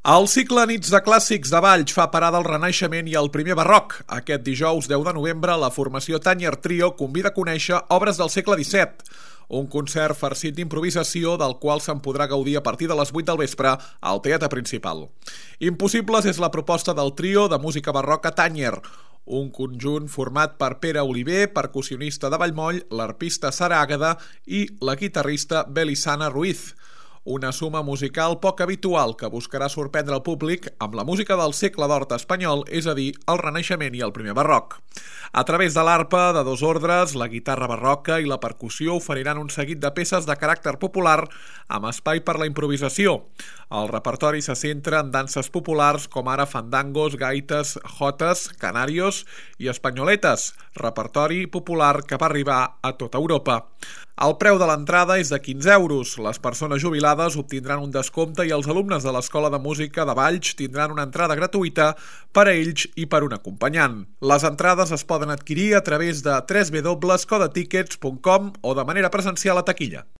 El cicle Nits de Clàssics de Valls fa parada al Renaixement i al primer barroc. Aquest dijous 10 de novembre, la formació Tanyer Trio convida a conèixer obres del segle XVII. Un concert farcit d'improvisació del qual se'n podrà gaudir a partir de les 8 del vespre al Teatre Principal. Impossibles és la proposta del trio de música barroca Tanyer, un conjunt format per Pere Oliver, percussionista de Vallmoll, l'arpista Sara Àgueda i la guitarrista Belisana Ruiz. Una suma musical poc habitual que buscarà sorprendre el públic amb la música del segle d'or espanyol, és a dir, el Renaixement i el primer barroc. A través de l'arpa de dos ordres, la guitarra barroca i la percussió oferiran un seguit de peces de caràcter popular amb espai per la improvisació. El repertori se centra en danses populars com ara fandangos, gaites, jotes, canarios i espanyoletes, repertori popular que va arribar a tota Europa. El preu de l'entrada és de 15 euros. Les persones jubilades obtindran un descompte i els alumnes de l'Escola de Música de Valls tindran una entrada gratuïta per a ells i per un acompanyant. Les entrades es poden adquirir a través de www.codetickets.com o de manera presencial a taquilla.